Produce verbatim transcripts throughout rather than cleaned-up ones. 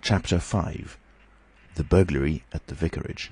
Chapter five. The Burglary at the Vicarage.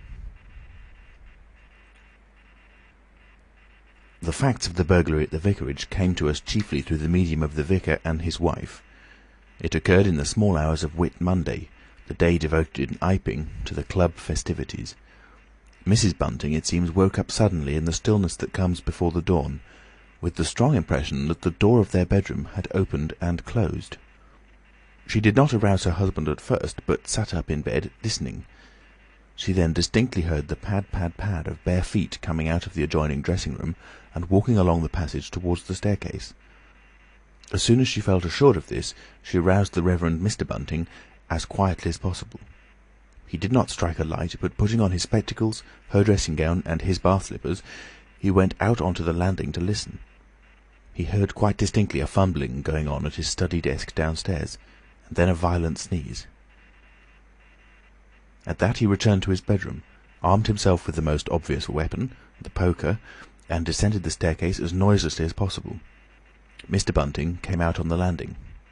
The facts of the burglary at the vicarage came to us chiefly through the medium of the vicar and his wife. It occurred in the small hours of Whit Monday, the day devoted in Iping to the club festivities. Missus Bunting, it seems, woke up suddenly in the stillness that comes before the dawn, with the strong impression that the door of their bedroom had opened and closed. She did not arouse her husband at first, but sat up in bed, listening. She then distinctly heard the pad, pad, pad of bare feet coming out of the adjoining dressing-room and walking along the passage towards the staircase. As soon as she felt assured of this, she roused the Reverend Mister Bunting as quietly as possible. He did not strike a light, but putting on his spectacles, her dressing-gown, and his bath-slippers, he went out onto the landing to listen. He heard quite distinctly a fumbling going on at his study desk downstairs, and then a violent sneeze. At that he returned to his bedroom, armed himself with the most obvious weapon, the poker, and descended the staircase as noiselessly as possible. Mister Bunting came out on the landing.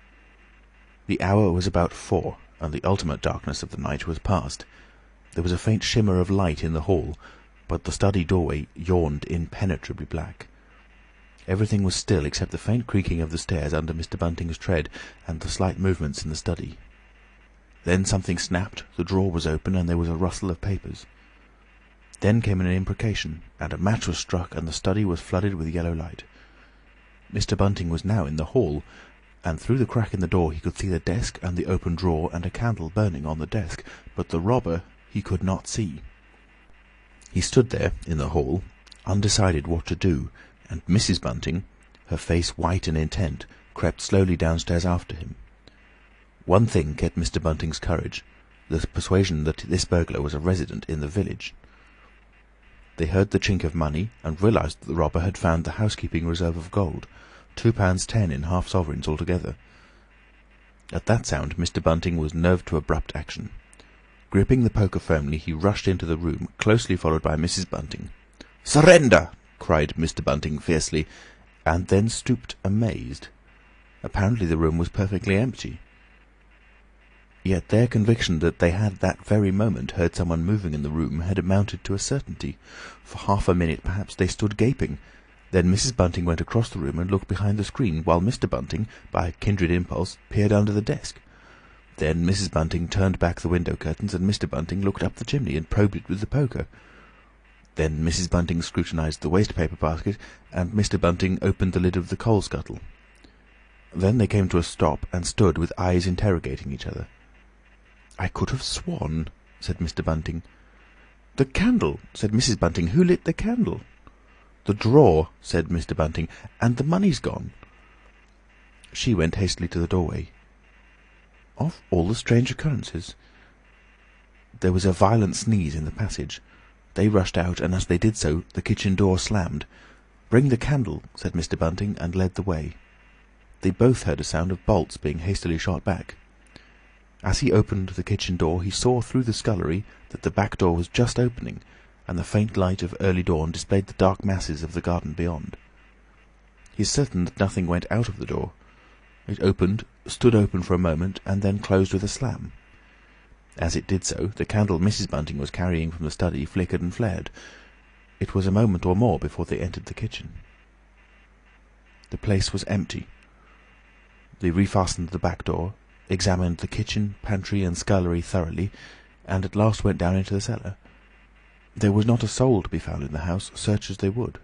The hour was about four, and the ultimate darkness of the night was past. There was a faint shimmer of light in the hall, but the study doorway yawned impenetrably black. Everything was still except the faint creaking of the stairs under Mister Bunting's tread and the slight movements in the study. Then something snapped, the drawer was open, and there was a rustle of papers. Then came an imprecation, and a match was struck, and the study was flooded with yellow light. Mister Bunting was now in the hall, and through the crack in the door he could see the desk and the open drawer and a candle burning on the desk, but the robber he could not see. He stood there in the hall, undecided what to do, and Missus Bunting, her face white and intent, crept slowly downstairs after him. One thing kept Mister Bunting's courage, the persuasion that this burglar was a resident in the village. They heard the chink of money, and realised that the robber had found the housekeeping reserve of gold, two pounds ten in half sovereigns altogether. At that sound Mister Bunting was nerved to abrupt action. Gripping the poker firmly, he rushed into the room, closely followed by Missus Bunting. "Surrender!" cried Mister Bunting fiercely, and then stooped amazed. Apparently the room was perfectly empty. Yet their conviction that they had that very moment heard someone moving in the room had amounted to a certainty. For half a minute perhaps they stood gaping. Then Missus Bunting went across the room and looked behind the screen, while Mister Bunting, by a kindred impulse, peered under the desk. Then Missus Bunting turned back the window curtains, and Mister Bunting looked up the chimney and probed it with the poker. Then Missus Bunting scrutinised the waste-paper basket, and Mister Bunting opened the lid of the coal scuttle. Then they came to a stop, and stood with eyes interrogating each other. "I could have sworn," said Mister Bunting. "The candle," said Missus Bunting. "Who lit the candle?" "The drawer," said Mister Bunting. "And the money's gone." She went hastily to the doorway. Of all the strange occurrences! There was a violent sneeze in the passage. They rushed out, and as they did so, the kitchen door slammed. "Bring the candle," said Mister Bunting, and led the way. They both heard a sound of bolts being hastily shot back. As he opened the kitchen door, he saw through the scullery that the back door was just opening, and the faint light of early dawn displayed the dark masses of the garden beyond. He is certain that nothing went out of the door. It opened, stood open for a moment, and then closed with a slam. As it did so, the candle Missus Bunting was carrying from the study flickered and flared. It was a moment or more before they entered the kitchen. The place was empty. They refastened the back door, examined the kitchen, pantry, and scullery thoroughly, and at last went down into the cellar. There was not a soul to be found in the house, search as they would.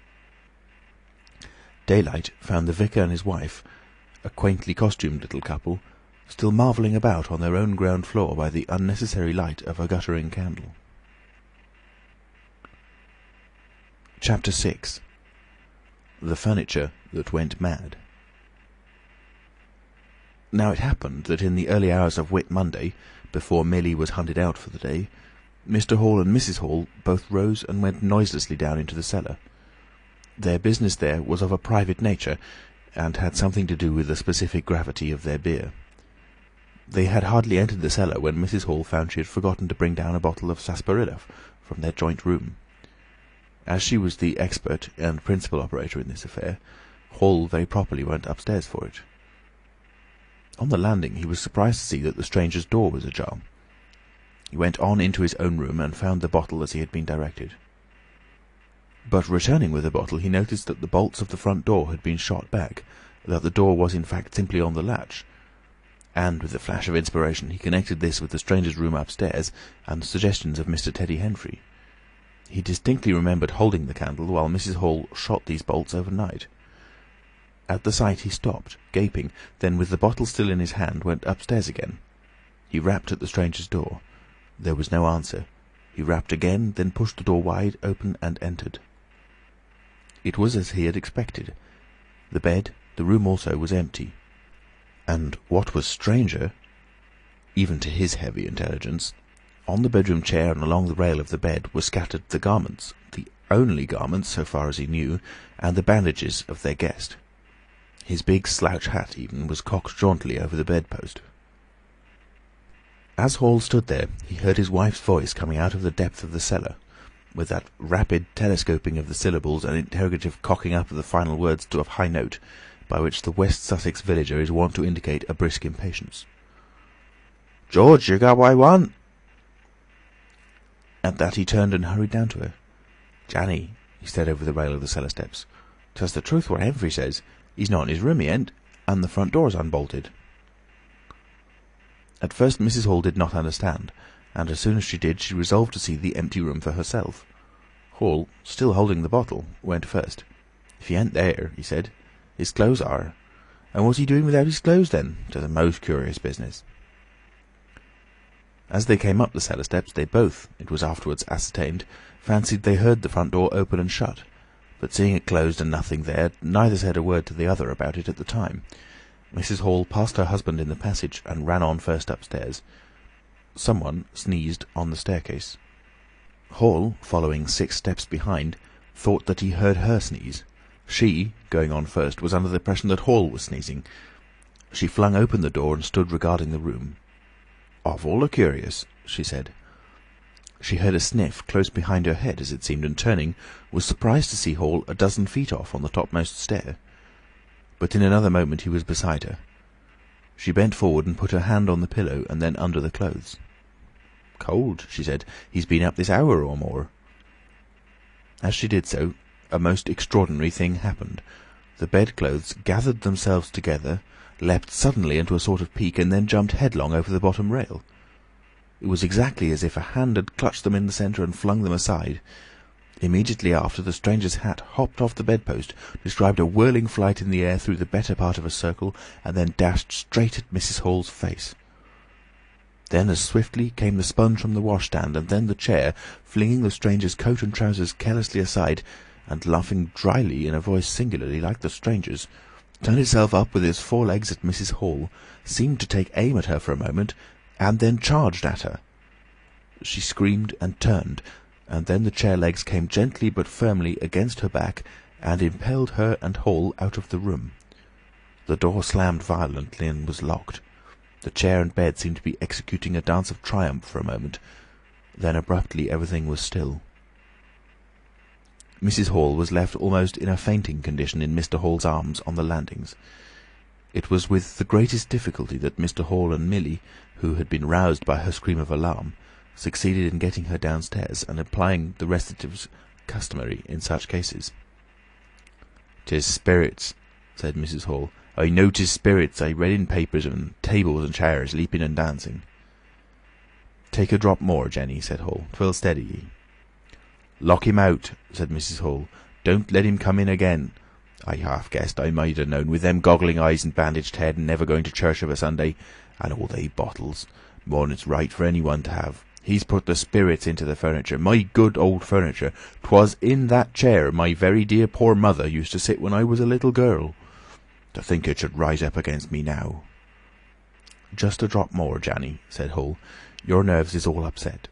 Daylight found the vicar and his wife, a quaintly costumed little couple, still marvelling about on their own ground floor by the unnecessary light of a guttering candle. Chapter six. The Furniture that Went Mad. Now it happened that in the early hours of Whit Monday, before Millie was hunted out for the day, Mister Hall and Missus Hall both rose and went noiselessly down into the cellar. Their business there was of a private nature, and had something to do with the specific gravity of their beer. They had hardly entered the cellar when Missus Hall found she had forgotten to bring down a bottle of sarsaparilla from their joint room. As she was the expert and principal operator in this affair, Hall very properly went upstairs for it. On the landing he was surprised to see that the stranger's door was ajar. He went on into his own room and found the bottle as he had been directed. But returning with the bottle, he noticed that the bolts of the front door had been shot back, that the door was in fact simply on the latch. And with a flash of inspiration he connected this with the stranger's room upstairs and the suggestions of Mister Teddy Henfrey. He distinctly remembered holding the candle while Missus Hall shot these bolts overnight. At the sight he stopped, gaping, then with the bottle still in his hand went upstairs again. He rapped at the stranger's door. There was no answer. He rapped again, then pushed the door wide open and entered. It was as he had expected. The bed, the room also, was empty. And what was stranger, even to his heavy intelligence, on the bedroom chair and along the rail of the bed were scattered the garments, the only garments, so far as he knew, and the bandages of their guest. His big slouch hat, even, was cocked jauntily over the bedpost. As Hall stood there, he heard his wife's voice coming out of the depth of the cellar, with that rapid telescoping of the syllables and interrogative cocking up of the final words to a high note, by which the West Sussex villager is wont to indicate a brisk impatience. "George, you got what I want?" At that he turned and hurried down to her. "Janny," he said over the rail of the cellar steps, "'twas the truth what Henfrey says. He's not in his room, he ain't, and the front door's unbolted." At first Missus Hall did not understand, and as soon as she did, she resolved to see the empty room for herself. Hall, still holding the bottle, went first. "If he ain't there," he said, "his clothes are. And what's he doing without his clothes, then? 'Tis a most curious business." As they came up the cellar steps, they both, it was afterwards ascertained, fancied they heard the front door open and shut, but seeing it closed and nothing there, neither said a word to the other about it at the time. Missus Hall passed her husband in the passage and ran on first upstairs. Someone sneezed on the staircase. Hall, following six steps behind, thought that he heard her sneeze. She, going on first, was under the impression that Hall was sneezing. She flung open the door and stood regarding the room. "Awful a curious," she said. She heard a sniff close behind her head, as it seemed, and turning, was surprised to see Hall a dozen feet off on the topmost stair. But in another moment he was beside her. She bent forward and put her hand on the pillow and then under the clothes. "Cold," she said. "He's been up this hour or more." As she did so, a most extraordinary thing happened. The bedclothes gathered themselves together, leapt suddenly into a sort of peak, and then jumped headlong over the bottom rail. It was exactly as if a hand had clutched them in the centre and flung them aside. Immediately after, the stranger's hat hopped off the bedpost, described a whirling flight in the air through the better part of a circle, and then dashed straight at Missus Hall's face. Then as swiftly came the sponge from the washstand, and then the chair, flinging the stranger's coat and trousers carelessly aside, and laughing dryly in a voice singularly like the stranger's, turned itself up with its four legs at Missus Hall, seemed to take aim at her for a moment, and then charged at her. She screamed and turned, and then the chair legs came gently but firmly against her back and impelled her and Hall out of the room. The door slammed violently and was locked. The chair and bed seemed to be executing a dance of triumph for a moment. Then abruptly everything was still. Missus Hall was left almost in a fainting condition in Mister Hall's arms on the landings. It was with the greatest difficulty that Mister Hall and Millie, who had been roused by her scream of alarm, succeeded in getting her downstairs and applying the restoratives customary in such cases. "'Tis spirits," said Missus Hall. "I know 'tis spirits. I read in papers and tables and chairs leaping and dancing." "Take a drop more, Jenny," said Hall. "'Twill steady ye." "Lock him out," said Missus Hall. "Don't let him come in again. I half guessed, I might have known, with them goggling eyes and bandaged head and never going to church of a Sunday, and all they bottles. More than it's right for anyone to have. He's put the spirits into the furniture, my good old furniture. 'Twas in that chair my very dear poor mother used to sit when I was a little girl. To think it should rise up against me now." "Just a drop more, Janny," said Hall. "Your nerves is all upset."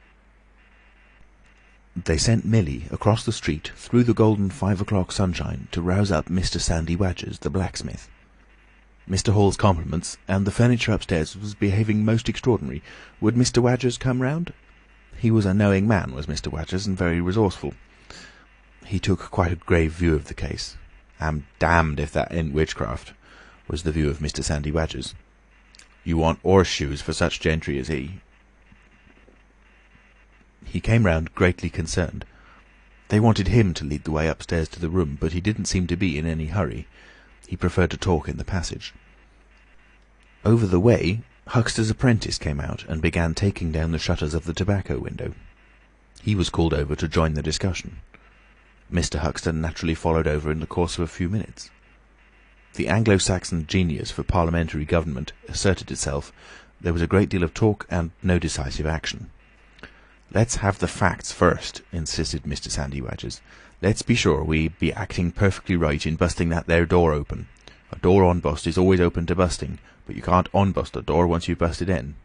They sent Millie across the street through the golden five o'clock sunshine to rouse up Mister Sandy Wadgers, the blacksmith. Mister Hall's compliments, and the furniture upstairs was behaving most extraordinary. Would Mister Wadgers come round? He was a knowing man, was Mister Wadgers, and very resourceful. He took quite a grave view of the case. "I'm damned if that ain't witchcraft," was the view of Mister Sandy Wadgers. You want horseshoes for such gentry as he." He came round greatly concerned. They wanted him to lead the way upstairs to the room, but he didn't seem to be in any hurry. He preferred to talk in the passage. Over the way, Huxter's apprentice came out and began taking down the shutters of the tobacco window. He was called over to join the discussion. Mister Huxter naturally followed over in the course of a few minutes. The Anglo-Saxon genius for parliamentary government asserted itself. There was a great deal of talk and no decisive action. "Let's have the facts first," insisted Mister Sandy Wadgers. "Let's be sure we be acting perfectly right in busting that there door open. A door on-bust is always open to busting, but you can't on-bust a door once you've busted in."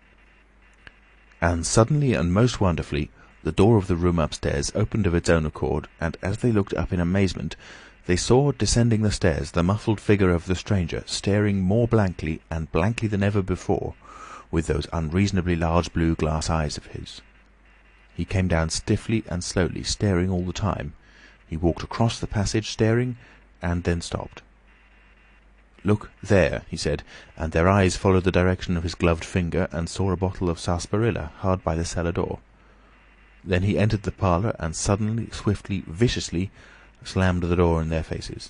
And suddenly and most wonderfully, the door of the room upstairs opened of its own accord, and as they looked up in amazement, they saw descending the stairs the muffled figure of the stranger, staring more blankly and blankly than ever before, with those unreasonably large blue glass eyes of his. He came down stiffly and slowly, staring all the time. He walked across the passage, staring, and then stopped. "Look there," he said, and their eyes followed the direction of his gloved finger and saw a bottle of sarsaparilla hard by the cellar door. Then he entered the parlour and suddenly, swiftly, viciously slammed the door in their faces.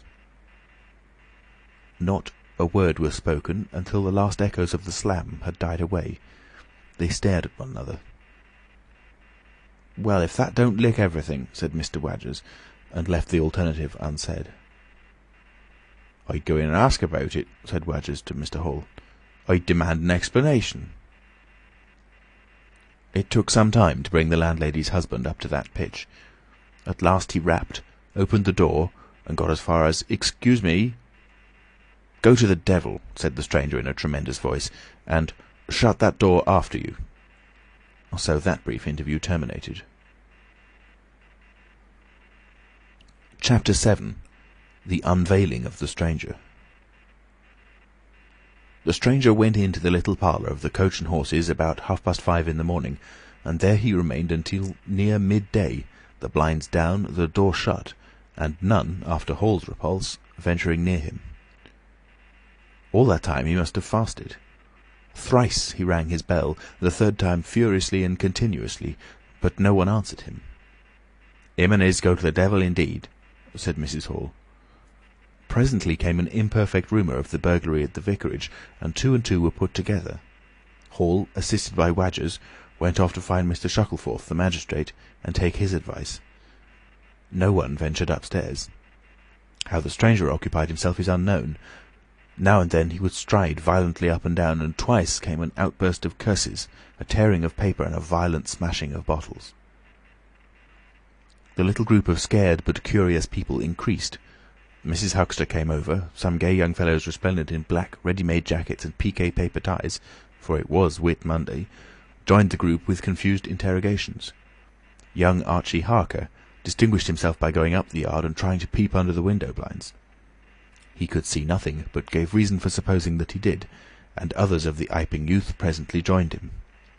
Not a word was spoken until the last echoes of the slam had died away. They stared at one another. "Well, if that don't lick everything," said Mister Wadgers, and left the alternative unsaid. "I'd go in and ask about it," said Wadgers to Mister Hall. "I'd demand an explanation." It took some time to bring the landlady's husband up to that pitch. At last he rapped, opened the door, and got as far as "Excuse me." "Go to the devil," said the stranger in a tremendous voice, "and shut that door after you." So that brief interview terminated. Chapter seven. The Unveiling of the Stranger. The stranger went into the little parlour of the Coach and Horses about half-past five in the morning, and there he remained until near midday, the blinds down, the door shut, and none, after Hall's repulse, venturing near him. All that time he must have fasted. Thrice he rang his bell, the third time furiously and continuously, but no one answered him. "Him and his go to the devil indeed," said Missus Hall. Presently came an imperfect rumour of the burglary at the vicarage, and two and two were put together. Hall, assisted by Wadgers, went off to find Mister Shuttleforth, the magistrate, and take his advice. No one ventured upstairs. How the stranger occupied himself is unknown. Now and then he would stride violently up and down, and twice came an outburst of curses, a tearing of paper, and a violent smashing of bottles. The little group of scared but curious people increased. Missus Huxter came over, some gay young fellows resplendent in black ready-made jackets and piqué paper ties, for it was Whit Monday, joined the group with confused interrogations. Young Archie Harker distinguished himself by going up the yard and trying to peep under the window blinds. He could see nothing, but gave reason for supposing that he did, and others of the Iping youth presently joined him.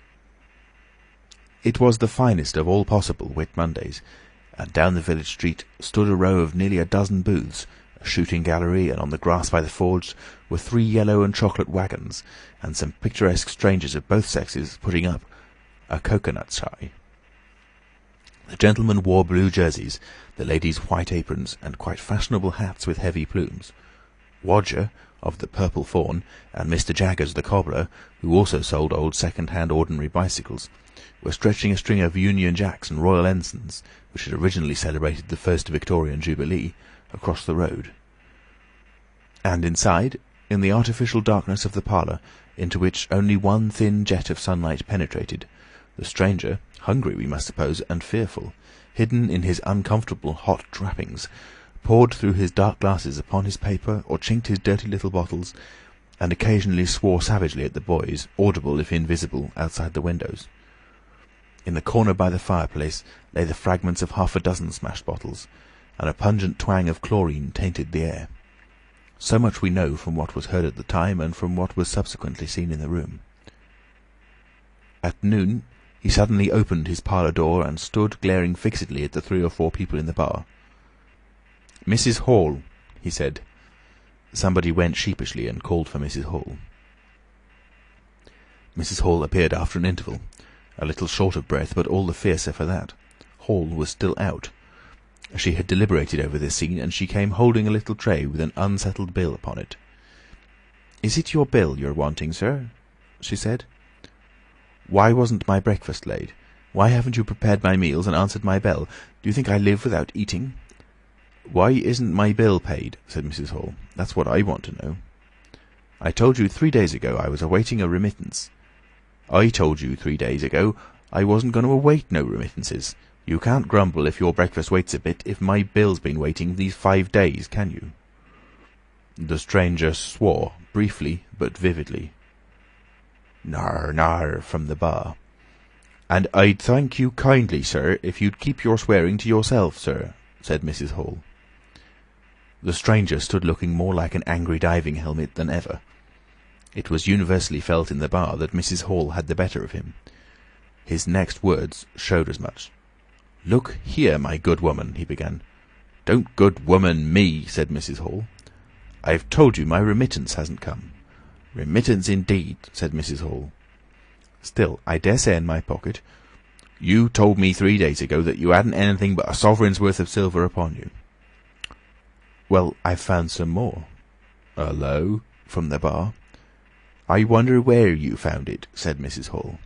It was the finest of all possible Whit Mondays, and down the village street stood a row of nearly a dozen booths, a shooting gallery, and on the grass by the forge were three yellow and chocolate waggons, and some picturesque strangers of both sexes putting up a cocoanut shy. The gentlemen wore blue jerseys, the ladies white aprons, and quite fashionable hats with heavy plumes. Wodger, of the Purple Fawn, and Mister Jaggers, the cobbler, who also sold old second-hand ordinary bicycles, were stretching a string of Union Jacks and Royal Ensigns, which had originally celebrated the first Victorian Jubilee, across the road. And inside, in the artificial darkness of the parlour, into which only one thin jet of sunlight penetrated, the stranger, hungry we must suppose, and fearful, hidden in his uncomfortable hot trappings, pored through his dark glasses upon his paper, or chinked his dirty little bottles, and occasionally swore savagely at the boys, audible if invisible, outside the windows. In the corner by the fireplace lay the fragments of half a dozen smashed bottles, and a pungent twang of chlorine tainted the air. So much we know from what was heard at the time, and from what was subsequently seen in the room. At noon he suddenly opened his parlour door, and stood glaring fixedly at the three or four people in the bar. "Missus Hall," he said. Somebody went sheepishly and called for Missus Hall. Missus Hall appeared after an interval, a little short of breath, but all the fiercer for that. Hall was still out. She had deliberated over this scene, and she came holding a little tray with an unsettled bill upon it. "Is it your bill you're wanting, sir?" she said. "Why wasn't my breakfast laid? Why haven't you prepared my meals and answered my bell? Do you think I live without eating?" "Why isn't my bill paid?" said Missus Hall. "That's what I want to know." "I told you three days ago I was awaiting a remittance." "I told you three days ago I wasn't going to await no remittances. You can't grumble if your breakfast waits a bit if my bill's been waiting these five days, can you?" The stranger swore, briefly but vividly. "Nar, nar," from the bar. "And I'd thank you kindly, sir, if you'd keep your swearing to yourself, sir," said Missus Hall. The stranger stood looking more like an angry diving helmet than ever. It was universally felt in the bar that Missus Hall had the better of him. His next words showed as much. "Look here, my good woman," he began. "Don't good woman me," said Missus Hall. "I've told you my remittance hasn't come." "Remittance indeed," said Missus Hall. "Still, I dare say in my pocket." "You told me three days ago that you hadn't anything but a sovereign's worth of silver upon you." "Well, I've found some more." "Hullo," from the bar. "I wonder where you found it," said Missus Hall.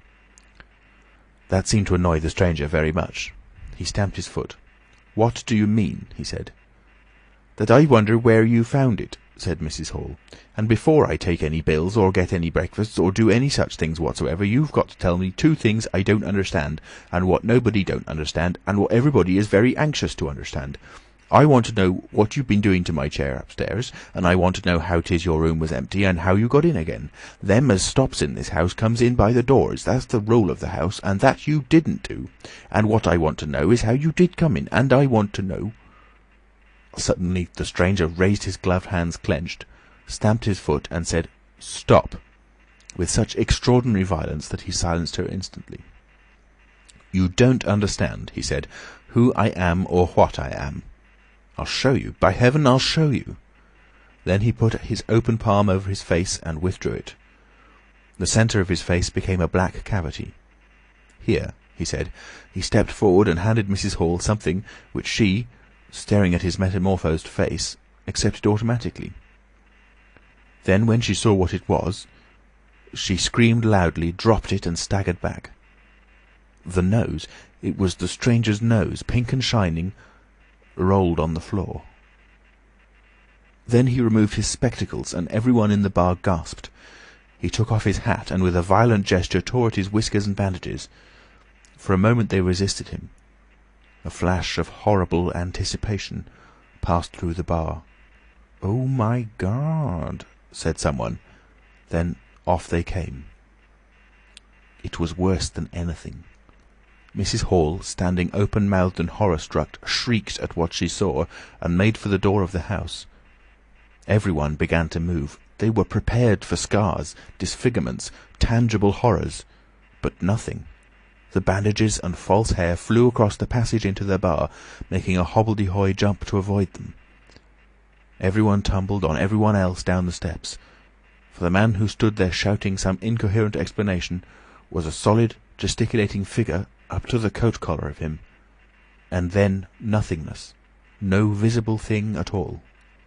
That seemed to annoy the stranger very much. He stamped his foot. "What do you mean?" he said. "That I wonder where you found it," said Missus Hall. "And before I take any bills, or get any breakfasts, or do any such things whatsoever, you've got to tell me two things I don't understand, and what nobody don't understand, and what everybody is very anxious to understand. I want to know what you've been doing to my chair upstairs, and I want to know how 'tis your room was empty, and how you got in again. Them as stops in this house comes in by the doors, that's the rule of the house, and that you didn't do. And what I want to know is how you did come in, and I want to know—" Suddenly the stranger raised his gloved hands clenched, stamped his foot, and said, "Stop!" with such extraordinary violence that he silenced her instantly. "You don't understand," he said, "who I am or what I am. I'll show you. By heaven, I'll show you." Then he put his open palm over his face and withdrew it. The centre of his face became a black cavity. "Here," he said. He stepped forward and handed Missus Hall something which she, staring at his metamorphosed face, accepted automatically. Then, when she saw what it was, she screamed loudly, dropped it, and staggered back. The nose, it was the stranger's nose, pink and shining, rolled on the floor. Then he removed his spectacles, and everyone in the bar gasped. He took off his hat, and with a violent gesture tore at his whiskers and bandages. For a moment they resisted him. A flash of horrible anticipation passed through the bar. "Oh, my God!" said someone. Then off they came. It was worse than anything. Missus Hall, standing open-mouthed and horror-struck, shrieked at what she saw, and made for the door of the house. Everyone began to move. They were prepared for scars, disfigurements, tangible horrors. But nothing. The bandages and false hair flew across the passage into the bar, making a hobbledehoy jump to avoid them. Everyone tumbled on everyone else down the steps, for the man who stood there shouting some incoherent explanation was a solid, gesticulating figure up to the coat-collar of him, and then nothingness, no visible thing at all.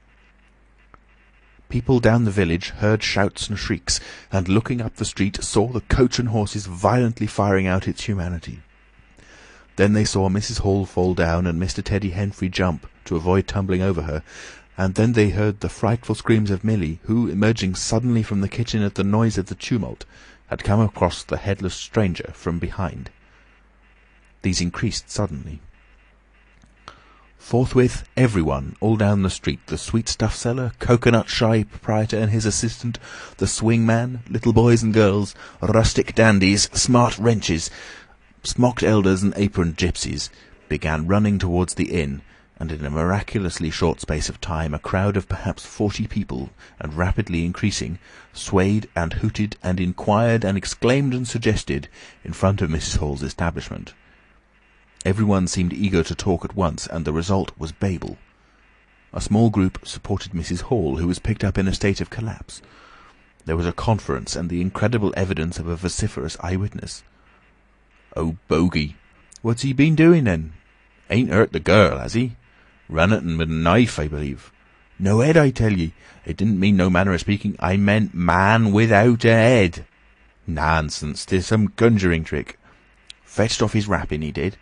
People down the village heard shouts and shrieks, and looking up the street saw the coach and horses violently firing out its humanity. Then they saw Missus Hall fall down and Mister Teddy Henfrey jump to avoid tumbling over her, and then they heard the frightful screams of Milly, who, emerging suddenly from the kitchen at the noise of the tumult, had come across the headless stranger from behind. These increased suddenly. Forthwith everyone, all down the street, the sweet-stuff seller, cocoanut-shy proprietor and his assistant, the swing-man, little boys and girls, rustic dandies, smart wrenches, smocked elders and aproned gypsies, began running towards the inn, and in a miraculously short space of time a crowd of perhaps forty people, and rapidly increasing, swayed and hooted and inquired and exclaimed and suggested in front of Missus Hall's establishment. Everyone seemed eager to talk at once, and the result was Babel. A small group supported Missus Hall, who was picked up in a state of collapse. There was a conference, and the incredible evidence of a vociferous eyewitness. "Oh, bogey! What's he been doing then? Ain't hurt the girl, has he? Run at 'en with a knife, I believe. No head, I tell ye. It didn't mean no manner of speaking. I meant man without a head. Nonsense! 'Tis some conjuring trick. Fetched off his wrapping, he did."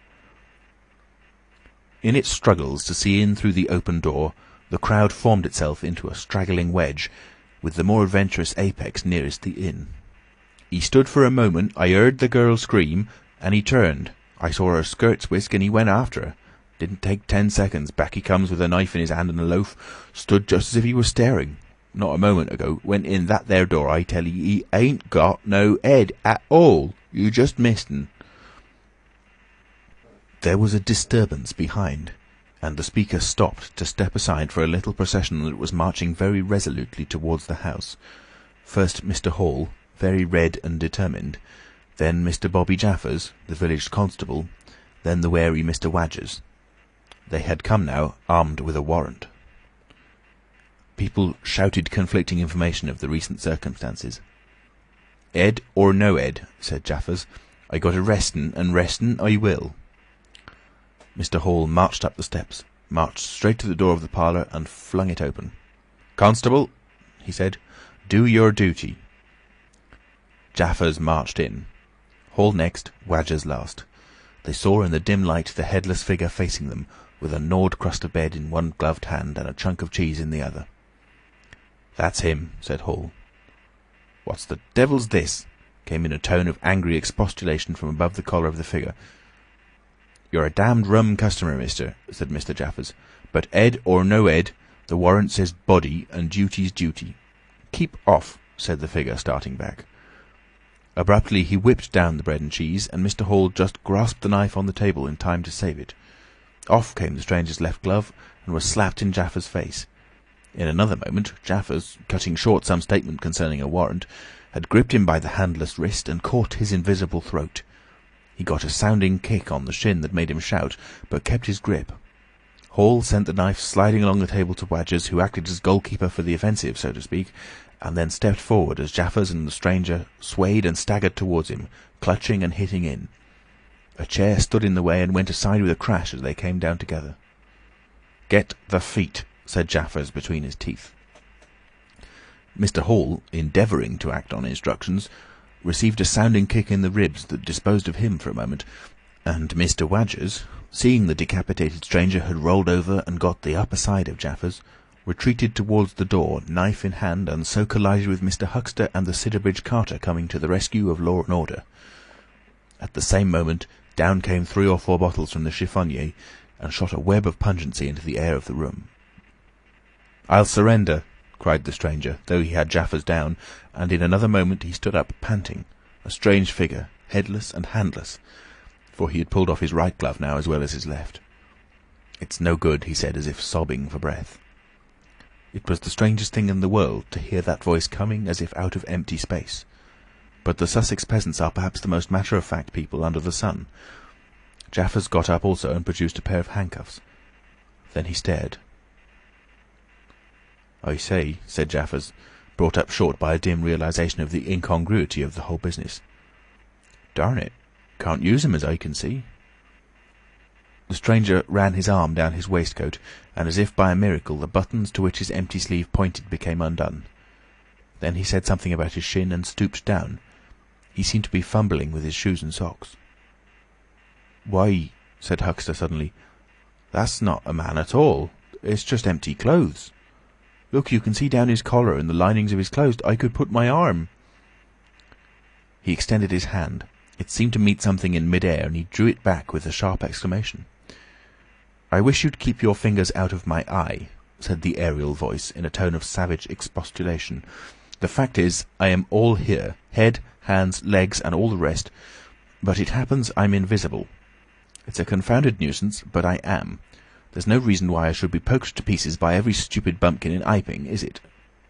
In its struggles to see in through the open door, the crowd formed itself into a straggling wedge, with the more adventurous apex nearest the inn. "He stood for a moment. I heard the girl scream, and he turned. I saw her skirts whisk, and he went after her. Didn't take ten seconds. Back he comes with a knife in his hand and a loaf. Stood just as if he was staring. Not a moment ago. Went in that there door. I tell ye, he ain't got no head at all. You just missed un." There was a disturbance behind, and the speaker stopped to step aside for a little procession that was marching very resolutely towards the house. First Mister Hall, very red and determined, then Mister Bobby Jaffers, the village constable, then the wary Mister Wadgers. They had come now, armed with a warrant. People shouted conflicting information of the recent circumstances. "Ed or no Ed," said Jaffers, "I got arrestin', and restin' I will." Mister Hall marched up the steps, marched straight to the door of the parlour, and flung it open. "Constable," he said, "do your duty." Jaffers marched in. Hall next, Wadgers last. They saw in the dim light the headless figure facing them, with a gnawed crust of bread in one gloved hand and a chunk of cheese in the other. "That's him," said Hall. "What the devil's this?" came in a tone of angry expostulation from above the collar of the figure. "You're a damned rum customer, mister," said Mister Jaffers. "But Ed or no Ed, the warrant says body, and duty's duty." "Keep off," said the figure, starting back. Abruptly he whipped down the bread and cheese, and Mister Hall just grasped the knife on the table in time to save it. Off came the stranger's left glove, and was slapped in Jaffers' face. In another moment, Jaffers, cutting short some statement concerning a warrant, had gripped him by the handless wrist and caught his invisible throat. He got a sounding kick on the shin that made him shout, but kept his grip. Hall sent the knife sliding along the table to Wadgers, who acted as goalkeeper for the offensive, so to speak, and then stepped forward as Jaffers and the stranger swayed and staggered towards him, clutching and hitting in. A chair stood in the way and went aside with a crash as they came down together. "Get the feet," said Jaffers between his teeth. Mister Hall, endeavouring to act on instructions, received a sounding kick in the ribs that disposed of him for a moment, and Mister Wadgers, seeing the decapitated stranger had rolled over and got the upper side of Jaffers, retreated towards the door, knife in hand, and so collided with Mister Huxter and the Sidderbridge carter coming to the rescue of law and order. At the same moment, down came three or four bottles from the chiffonnier, and shot a web of pungency into the air of the room. "I'll surrender," cried the stranger, though he had Jaffers down, and in another moment he stood up panting, a strange figure, headless and handless, for he had pulled off his right glove now as well as his left. "It's no good," he said, as if sobbing for breath. It was the strangest thing in the world to hear that voice coming as if out of empty space. But the Sussex peasants are perhaps the most matter-of-fact people under the sun. Jaffers got up also and produced a pair of handcuffs. Then he stared. "I say," said Jaffers, brought up short by a dim realization of the incongruity of the whole business. "Darn it, can't use 'em as I can see." The stranger ran his arm down his waistcoat, and as if by a miracle the buttons to which his empty sleeve pointed became undone. Then he said something about his shin and stooped down. He seemed to be fumbling with his shoes and socks. "Why," said Huxter suddenly, "that's not a man at all. It's just empty clothes. Look, you can see down his collar and the linings of his clothes. I could put my arm—" He extended his hand. It seemed to meet something in mid-air, and he drew it back with a sharp exclamation. "I wish you'd keep your fingers out of my eye," said the aerial voice in a tone of savage expostulation. "The fact is, I am all here, head, hands, legs, and all the rest, but it happens I'm invisible. It's a confounded nuisance, but I am. There's no reason why I should be poked to pieces by every stupid bumpkin in Iping, is it?"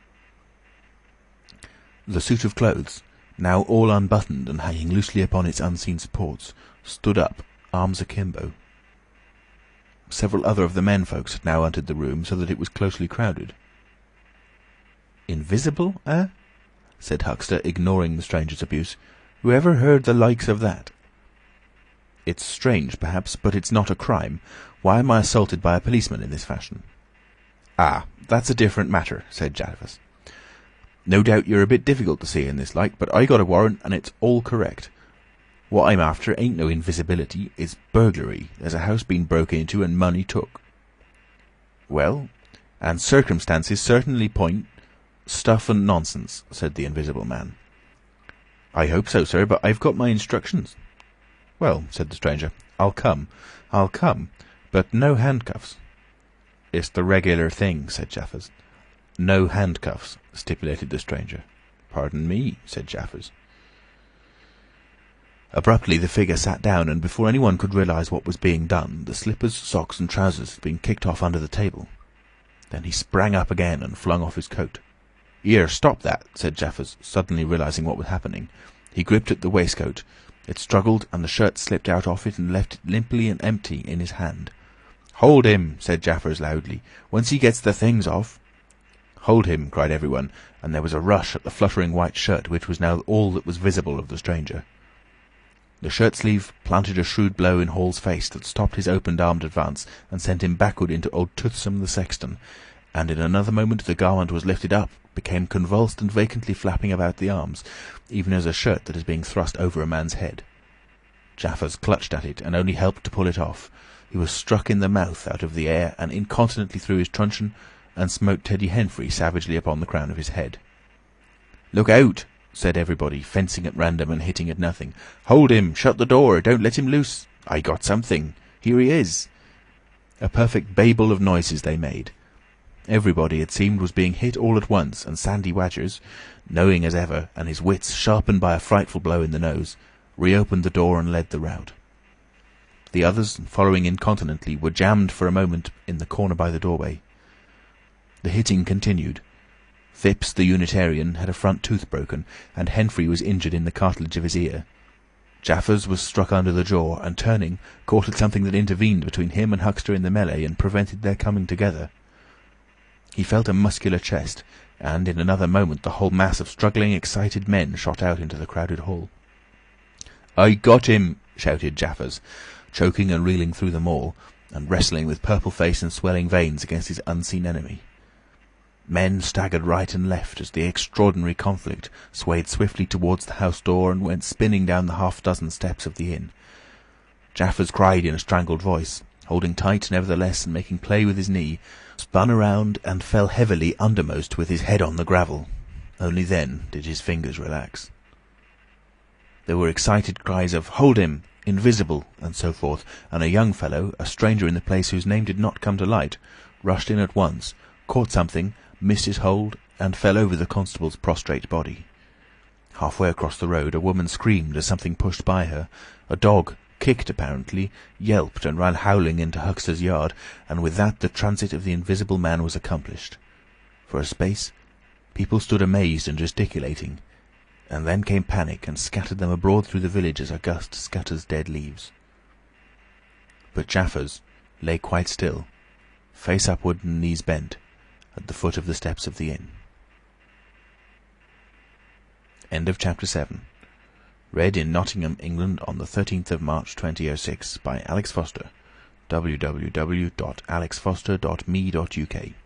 The suit of clothes, now all unbuttoned and hanging loosely upon its unseen supports, stood up, arms akimbo. Several other of the men-folks had now entered the room, so that it was closely crowded. "Invisible, eh?" said Huxter, ignoring the stranger's abuse. "Who ever heard the likes of that?" "It's strange, perhaps, but it's not a crime. Why am I assaulted by a policeman in this fashion?" "Ah, that's a different matter," said Jaffers. "No doubt you're a bit difficult to see in this light, but I got a warrant and it's all correct. What I'm after ain't no invisibility, it's burglary. There's a house been broke into and money took." "Well, and circumstances certainly point—" "Stuff and nonsense," said the Invisible Man. "I hope so, sir, but I've got my instructions." "Well," said the stranger, "I'll come. I'll come. But no handcuffs." "It's the regular thing," said Jaffers. "No handcuffs," stipulated the stranger. "Pardon me," said Jaffers. Abruptly the figure sat down, and before anyone could realise what was being done, the slippers, socks and trousers had been kicked off under the table. Then he sprang up again and flung off his coat. "Here, stop that," said Jaffers, suddenly realising what was happening. He gripped at the waistcoat. It struggled, and the shirt slipped out of it and left it limply and empty in his hand. "Hold him," said Jaffers loudly. "Once he gets the things off—" "Hold him," cried everyone, and there was a rush at the fluttering white shirt, which was now all that was visible of the stranger. The shirt-sleeve planted a shrewd blow in Hall's face that stopped his open-armed advance and sent him backward into old Toothsome the sexton, and in another moment the garment was lifted up, became convulsed and vacantly flapping about the arms, even as a shirt that is being thrust over a man's head. Jaffers clutched at it and only helped to pull it off. He was struck in the mouth out of the air and incontinently threw his truncheon and smote Teddy Henfrey savagely upon the crown of his head. "Look out!" said everybody, fencing at random and hitting at nothing. "Hold him! Shut the door! Don't let him loose! I got something! Here he is!" A perfect babel of noises they made. Everybody, it seemed, was being hit all at once, and Sandy Wadgers, knowing as ever, and his wits sharpened by a frightful blow in the nose, reopened the door and led the rout. The others, following incontinently, were jammed for a moment in the corner by the doorway. The hitting continued. Phipps, the Unitarian, had a front tooth broken, and Henfrey was injured in the cartilage of his ear. Jaffers was struck under the jaw, and turning, caught at something that intervened between him and Huxter in the melee and prevented their coming together. He felt a muscular chest, and in another moment the whole mass of struggling, excited men shot out into the crowded hall. "I got him!" shouted Jaffers, choking and reeling through them all, and wrestling with purple face and swelling veins against his unseen enemy. Men staggered right and left as the extraordinary conflict swayed swiftly towards the house door and went spinning down the half-dozen steps of the inn. Jaffers cried in a strangled voice, holding tight nevertheless and making play with his knee, spun around and fell heavily undermost with his head on the gravel. Only then did his fingers relax. There were excited cries of "Hold him!" "Invisible!" and so forth, and a young fellow, a stranger in the place whose name did not come to light, rushed in at once, caught something, missed his hold, and fell over the constable's prostrate body. Halfway across the road a woman screamed as something pushed by her. A dog, kicked apparently, yelped and ran howling into Huxter's yard, and with that the transit of the Invisible Man was accomplished. For a space people stood amazed and gesticulating, and then came panic and scattered them abroad through the village as a gust scatters dead leaves. But Jaffers lay quite still, face upward and knees bent, at the foot of the steps of the inn. End of chapter seven. Read in Nottingham, England on the thirteenth of March twenty oh six by Alex Foster. w w w dot alex foster dot me dot u k